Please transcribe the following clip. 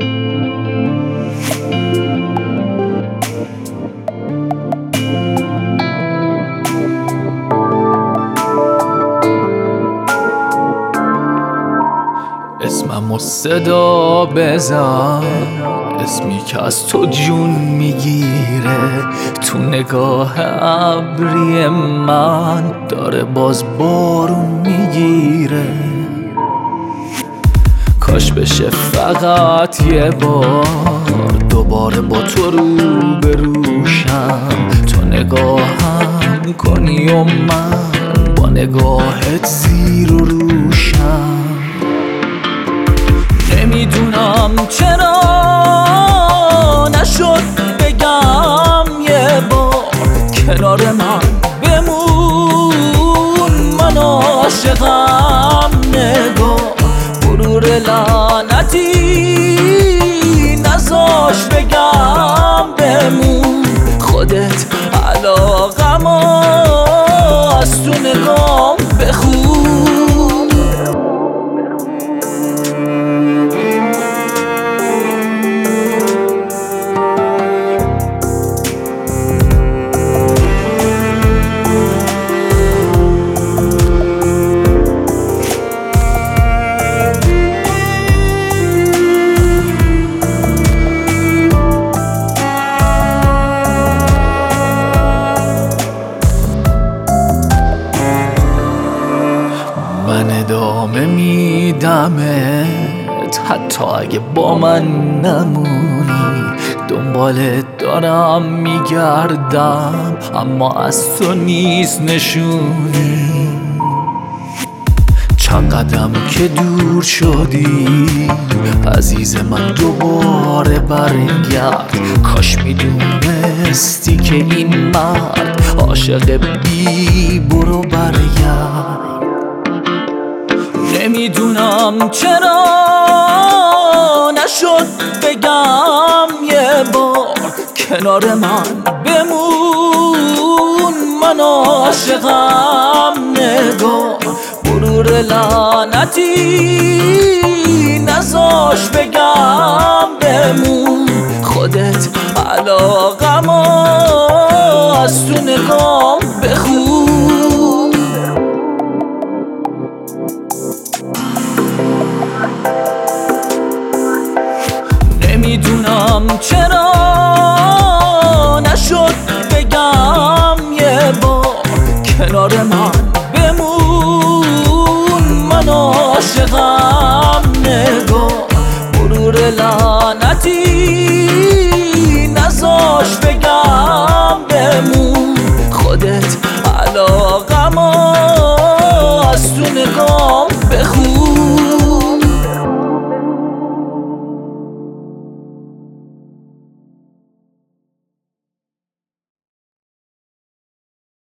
اسممو صدا بزن، اسمی که از تو جون میگیره. تو نگاه ابری من داره باز بارون میگیره. کاش بشه فقط یه بار دوباره با تو روبروشم، تو نگاهم کنی و من با نگاهت زیر و روشم. نمیدونم چرا نشد بگم یه بار کنار من بمون، من عاشقم. نگاه غرور لعنتی نذاش بگم بمون، خودت علاقم از تو نگام بخون. من ادامه میدمت حتی اگه با من نمونی. دنبالت دارم میگردم اما از تو نیست نشونی. چند قدم که دور شدی عزیز من دوباره برگرد. کاش میدونستی که این مرد عاشق بی برو برگرد. نمیدونم چرا نشد بگم یه بار کنار من بمون، من عاشقم. نگاه غرور لعنتی نذاش بگم بمون، خودت علاقم از تو نگام بخون. نمیدونم چرا نشد بگم یه بار کنار من بمون، من عاشقم. نگاه غرور لعنتی